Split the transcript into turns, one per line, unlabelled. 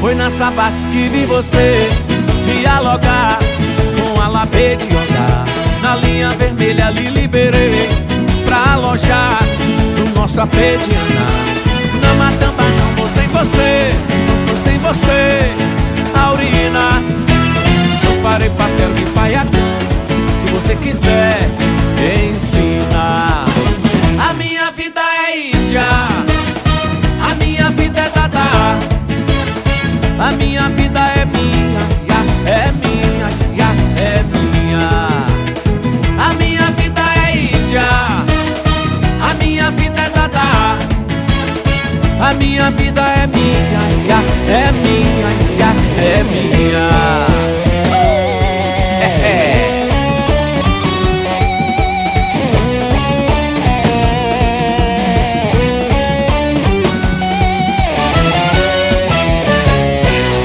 Foi na Savassi que vi você dialogar com a Labete andar. Na linha vermelha lhe liberei pra alojar no nosso AP de andar. Na Matamba não vou sem você, não sou sem você, Aurina. Não farei papel de paiatã, se você quiser ensinar. A minha vida é índia, a minha vida é dadá, a minha vida é minha, é minha, é minha. A minha vida é índia, a minha vida é dadá, a minha vida é minha,